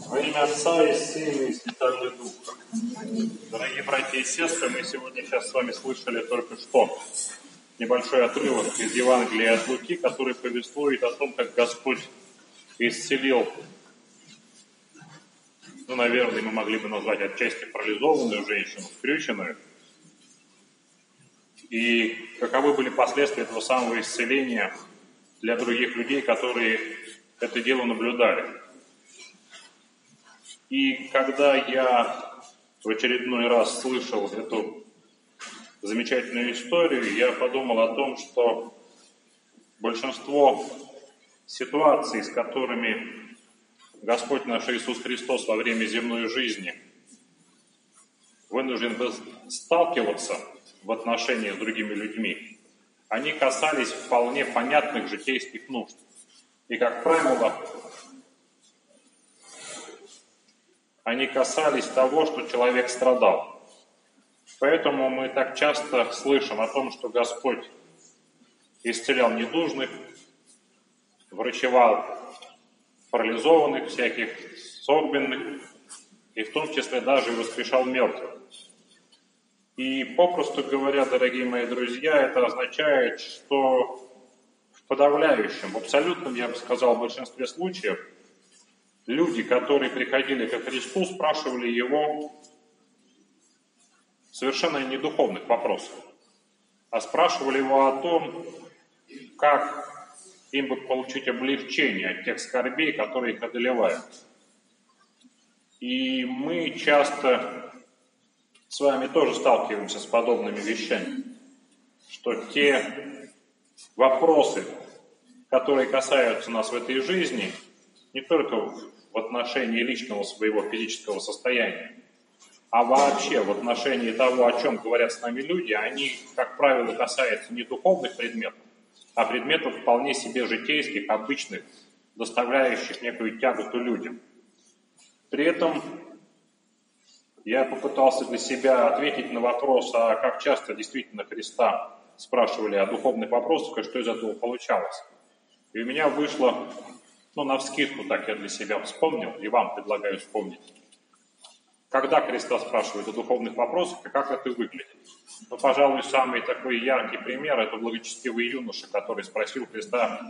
Во имя Отца и Сына и Святого Духа. Дорогие братья и сестры, мы сегодня сейчас с вами слышали только что небольшой отрывок из Евангелия от Луки, который повествует о том, как Господь исцелил, наверное, мы могли бы назвать отчасти парализованную женщину, скрюченную, и каковы были последствия этого самого исцеления для других людей, которые это дело наблюдали. И когда я в очередной раз слышал эту замечательную историю, я подумал о том, что большинство ситуаций, с которыми Господь наш Иисус Христос во время земной жизни вынужден был сталкиваться в отношениях с другими людьми, они касались вполне понятных житейских нужд. И, как правило, они касались того, что человек страдал. Поэтому мы так часто слышим о том, что Господь исцелял недужных, врачевал парализованных, всяких согбенных, и в том числе даже и воскрешал мертвых. И попросту говоря, дорогие мои друзья, это означает, что в подавляющем, в абсолютном, я бы сказал, в большинстве случаев, люди, которые приходили ко Христу, спрашивали Его совершенно не духовных вопросов, а спрашивали Его о том, как им бы получить облегчение от тех скорбей, которые их одолевают. И мы часто с вами тоже сталкиваемся с подобными вещами, что те вопросы, которые касаются нас в этой жизни, не только в отношении личного своего физического состояния, а вообще в отношении того, о чем говорят с нами люди, они, как правило, касаются не духовных предметов, а предметов вполне себе житейских, обычных, доставляющих некую тяготу людям. При этом я попытался для себя ответить на вопрос, а как часто действительно Христа спрашивали о духовных вопросах, и что из этого получалось. И у меня вышло, навскидку так я для себя вспомнил, и вам предлагаю вспомнить. Когда Христа спрашивают о духовных вопросах, и как это выглядит? Пожалуй, самый такой яркий пример – это благочестивый юноша, который спросил Христа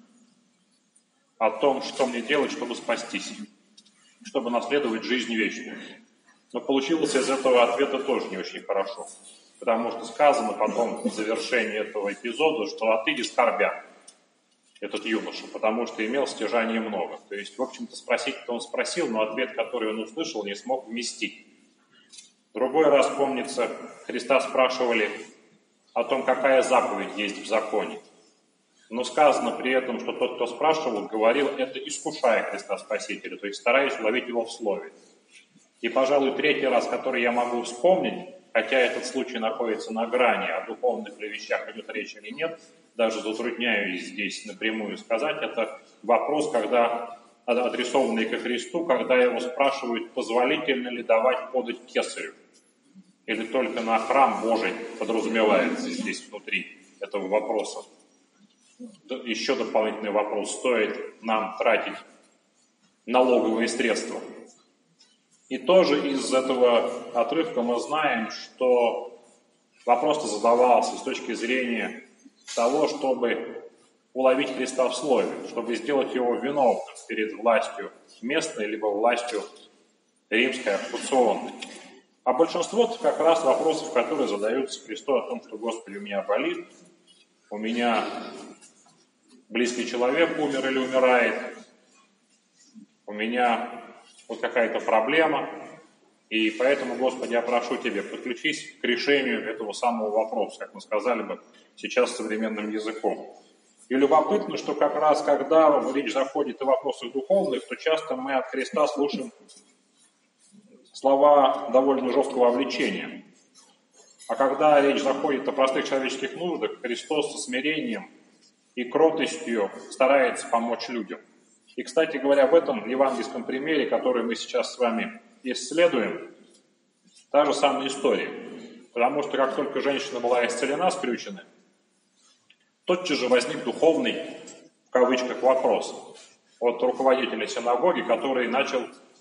о том, что мне делать, чтобы спастись, чтобы наследовать жизнь вечную. Но получилось из этого ответа тоже не очень хорошо, потому что сказано потом в завершении этого эпизода, что отыди скорбя этот юноша, потому что имел стяжания много. То есть, в общем-то, спросить-то он спросил, но ответ, который он услышал, не смог вместить. Другой раз, помнится, Христа спрашивали о том, какая заповедь есть в законе. Но сказано при этом, что тот, кто спрашивал, говорил это, искушая Христа Спасителя, то есть стараясь уловить его в слове. И, пожалуй, третий раз, который я могу вспомнить, хотя этот случай находится на грани, о духовных ли вещах идет речь или нет, даже затрудняюсь здесь напрямую сказать, это вопрос, когда адресованный ко Христу, когда его спрашивают, позволительно ли давать подать кесарю, или только на храм Божий подразумевается здесь внутри этого вопроса. Еще дополнительный вопрос, стоит нам тратить налоговые средства. И тоже из этого отрывка мы знаем, что вопрос задавался с точки зрения того, чтобы уловить Христа в слове, чтобы сделать его виновным перед властью местной, либо властью римской, оккупационной. А большинство — как раз вопросов, которые задаются Христу о том, что «Господи, у меня болит, у меня близкий человек умер или умирает, у меня вот какая-то проблема, и поэтому, Господи, я прошу Тебя, подключись к решению этого самого вопроса, как мы сказали бы сейчас современным языком». И любопытно, что как раз когда речь заходит о вопросах духовных, то часто мы от Христа слушаем слова довольно жесткого обличения. А когда речь заходит о простых человеческих нуждах, Христос со смирением и кротостью старается помочь людям. И, кстати говоря, в этом евангельском примере, который мы сейчас с вами исследуем, та же самая история. Потому что как только женщина была исцелена, скрюченная, тотчас же возник духовный, в кавычках, вопрос от руководителя синагоги, который начал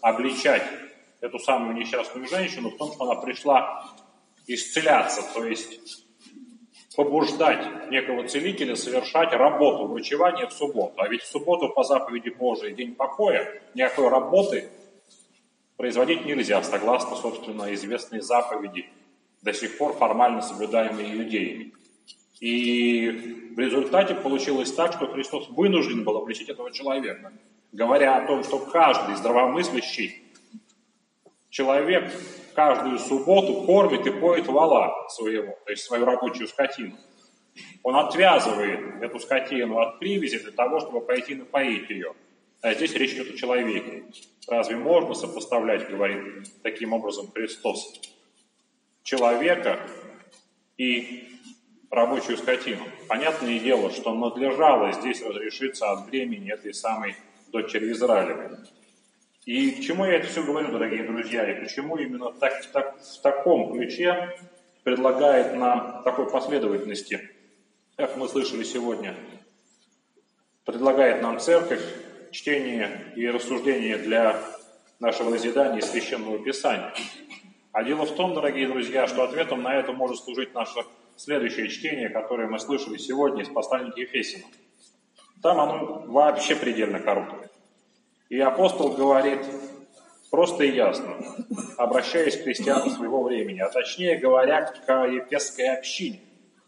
обличать эту самую несчастную женщину в том, что она пришла исцеляться, то есть побуждать некого целителя совершать работу врачевания в субботу. А ведь в субботу по заповеди Божией день покоя, никакой работы производить нельзя, согласно, собственно, известной заповеди, до сих пор формально соблюдаемой иудеями. И в результате получилось так, что Христос вынужден был обличить этого человека, говоря о том, что каждый здравомыслящий человек каждую субботу кормит и поет вола своего, то есть свою рабочую скотину. Он отвязывает эту скотину от привязи для того, чтобы пойти напоить ее. А здесь речь идет о человеке. Разве можно сопоставлять, говорит таким образом Христос, человека и рабочую скотину? Понятное дело, что надлежало здесь разрешиться от бремени этой самой дочери Израилевой. И к чему я это все говорю, дорогие друзья, и почему именно в таком ключе предлагает нам такой последовательности, как мы слышали сегодня, предлагает нам Церковь чтение и рассуждение для нашего назидания из Священного Писания. А дело в том, дорогие друзья, что ответом на это может служить наше следующее чтение, которое мы слышали сегодня из послания к Ефесянам. Там оно вообще предельно короткое. И апостол говорит просто и ясно, обращаясь к христианам своего времени, а точнее говоря, к ефесской общине.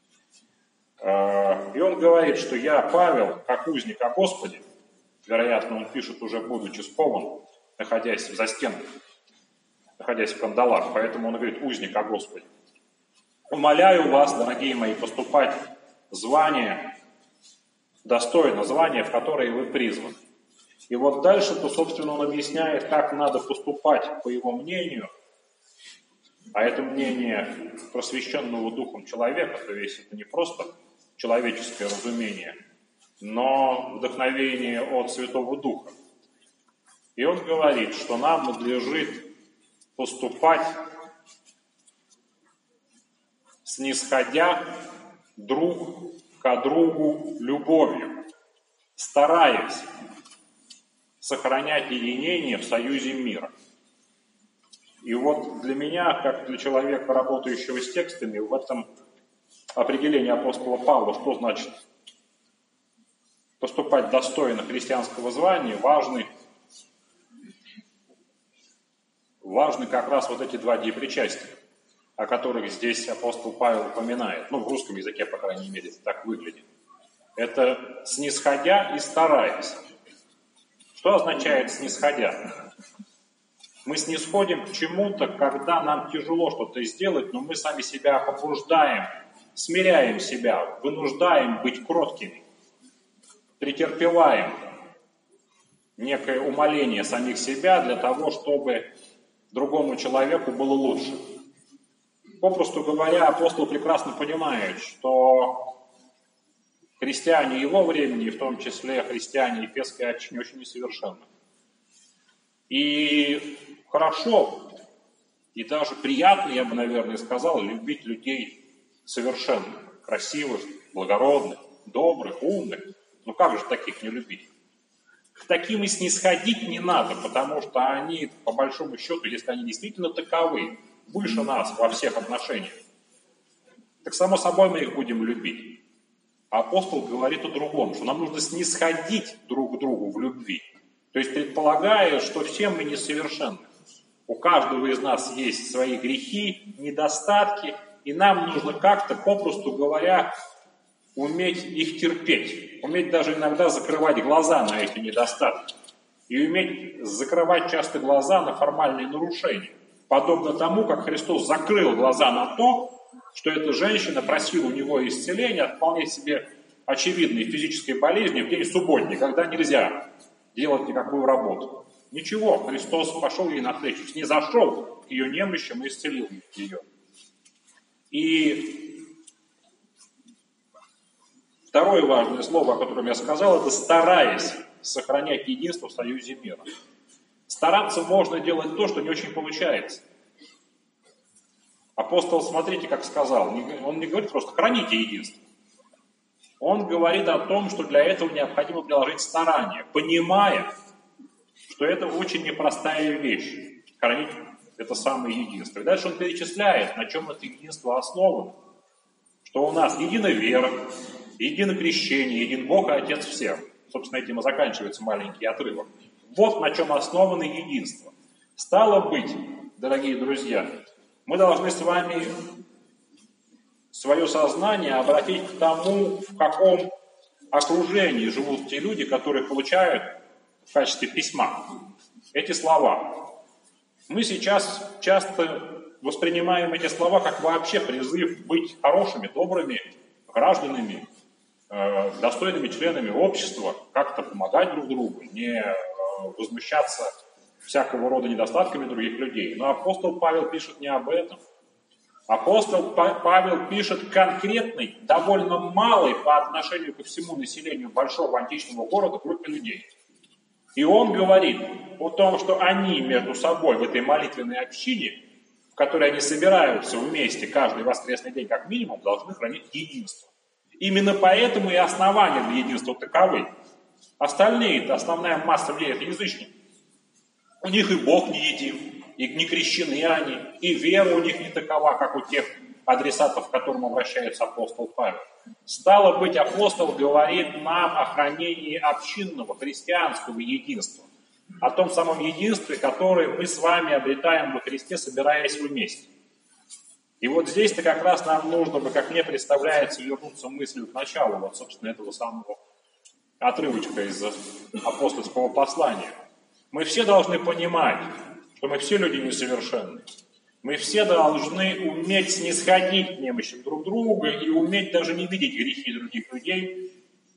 И он говорит, что я, Павел, как узник о Господе, вероятно, он пишет уже будучи скован, находясь в застенках, находясь в кандалах, поэтому он говорит узник о Господе. Умоляю вас, дорогие мои, поступать звание, достойно звания, в которое вы призваны. И вот дальше-то, собственно, он объясняет, как надо поступать, по его мнению, а это мнение просвещенного духом человека, то есть это не просто человеческое разумение, но вдохновение от Святого Духа. И он говорит, что нам надлежит поступать, снисходя друг к другу любовью, стараясь сохранять единение в союзе мира. И вот для меня, как для человека, работающего с текстами, в этом определении апостола Павла, что значит поступать достойно христианского звания, важны как раз вот эти два депричастия, о которых здесь апостол Павел упоминает. Ну, в русском языке, по крайней мере, это так выглядит. Это снисходя и стараясь. Что означает снисходя? Мы снисходим к чему-то, когда нам тяжело что-то сделать, но мы сами себя побуждаем, смиряем себя, вынуждаем быть кроткими, претерпеваем некое умоление самих себя для того, чтобы другому человеку было лучше. Попросту говоря, апостол прекрасно понимает, что христиане его времени, в том числе христиане Ефесской общины, очень несовершенны. И хорошо, и даже приятно, я бы, наверное, сказал, любить людей совершенных, красивых, благородных, добрых, умных. Ну как же таких не любить? К таким и снисходить не надо, потому что они, по большому счету, если они действительно таковы, выше нас во всех отношениях, так само собой мы их будем любить. А апостол говорит о другом, что нам нужно снисходить друг к другу в любви. То есть предполагая, что все мы несовершенны. У каждого из нас есть свои грехи, недостатки, и нам нужно как-то, попросту говоря, уметь их терпеть. Уметь даже иногда закрывать глаза на эти недостатки. И уметь закрывать часто глаза на формальные нарушения. Подобно тому, как Христос закрыл глаза на то, что эта женщина просила у него исцеления от вполне себе очевидной физической болезни в день субботний, когда нельзя делать никакую работу. Ничего, Христос пошел ей навстречу, снизошел к ее немощам и исцелил ее. И второе важное слово, о котором я сказал, это стараясь сохранять единство в союзе мира. Стараться можно делать то, что не очень получается. Апостол, смотрите, как сказал, он не говорит просто «храните единство». Он говорит о том, что для этого необходимо приложить старания, понимая, что это очень непростая вещь, хранить это самое единство. И дальше он перечисляет, на чем это единство основано. Что у нас единая вера, единое крещение, един Бог и Отец всех. Собственно, этим и заканчивается маленький отрывок. Вот на чем основано единство. Стало быть, дорогие друзья, мы должны с вами свое сознание обратить к тому, в каком окружении живут те люди, которые получают в качестве письма эти слова. Мы сейчас часто воспринимаем эти слова как вообще призыв быть хорошими, добрыми гражданами, достойными членами общества, как-то помогать друг другу, не возмущаться всякого рода недостатками других людей. Но апостол Павел пишет не об этом. Апостол Павел пишет конкретной, довольно малой по отношению ко всему населению большого античного города группе людей. И он говорит о том, что они между собой в этой молитвенной общине, в которой они собираются вместе каждый воскресный день как минимум, должны хранить единство. Именно поэтому и основания для единства таковы. Остальные, основная масса людей, это язычники. У них и Бог не един, и не крещены они, и вера у них не такова, как у тех адресатов, к которым обращается апостол Павел. Стало быть, апостол говорит нам о хранении общинного, христианского единства, о том самом единстве, которое мы с вами обретаем во Христе, собираясь вместе. И вот здесь-то как раз нам нужно бы, как мне представляется, вернуться мыслью к началу, вот, собственно, этого самого отрывочка из апостольского послания. Мы все должны понимать, что мы все люди несовершенны. Мы все должны уметь снисходить к немощам друг друга и уметь даже не видеть грехи других людей,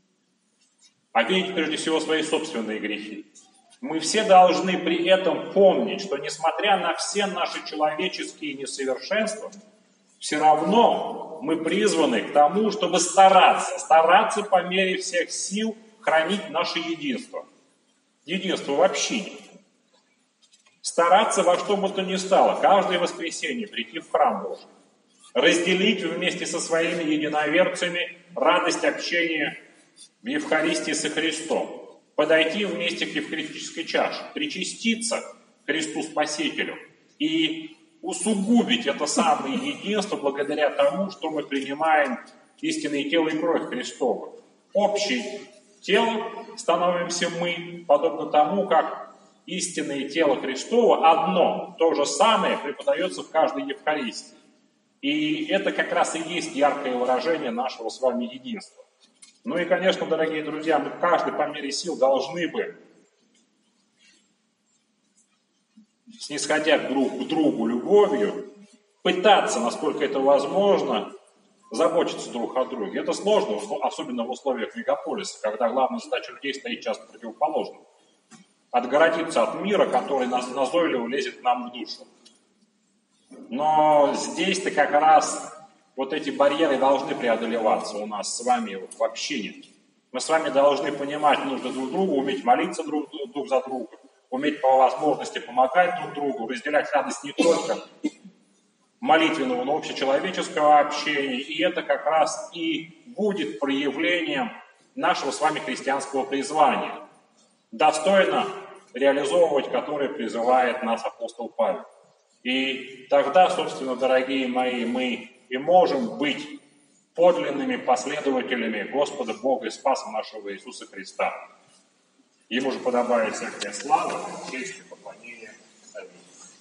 а видеть прежде всего свои собственные грехи. Мы все должны при этом помнить, что несмотря на все наши человеческие несовершенства, все равно мы призваны к тому, чтобы стараться по мере всех сил хранить наше единство. Единство в общине. Стараться во что бы то ни стало, каждое воскресенье прийти в храм Божий, разделить вместе со своими единоверцами радость общения в Евхаристии со Христом, подойти вместе к евхаристической чаше, причаститься Христу Спасителю и усугубить это самое единство благодаря тому, что мы принимаем истинное тело и кровь Христова. Общее тело становимся мы, подобно тому, как истинное тело Христово одно, то же самое преподается в каждой Евхаристии. И это как раз и есть яркое выражение нашего с вами единства. Ну и, конечно, дорогие друзья, мы каждый по мере сил должны бы, снисходя друг к другу любовью, пытаться, насколько это возможно, заботиться друг о друге. Это сложно, особенно в условиях мегаполиса, когда главная задача людей стоит часто противоположной. Отгородиться от мира, который назойливо лезет нам в душу. Но здесь-то как раз вот эти барьеры должны преодолеваться у нас с вами в общине. Мы с вами должны понимать нужды друг другу, уметь молиться друг за друга, уметь по возможности помогать друг другу, разделять радость не только молитвенного, но общечеловеческого общения. И это как раз и будет проявлением нашего с вами христианского призвания, достойно реализовывать которое призывает нас апостол Павел. И тогда, собственно, дорогие мои, мы и можем быть подлинными последователями Господа Бога и Спаса нашего Иисуса Христа. Ему же подобает всякая слава, честь и поклонение.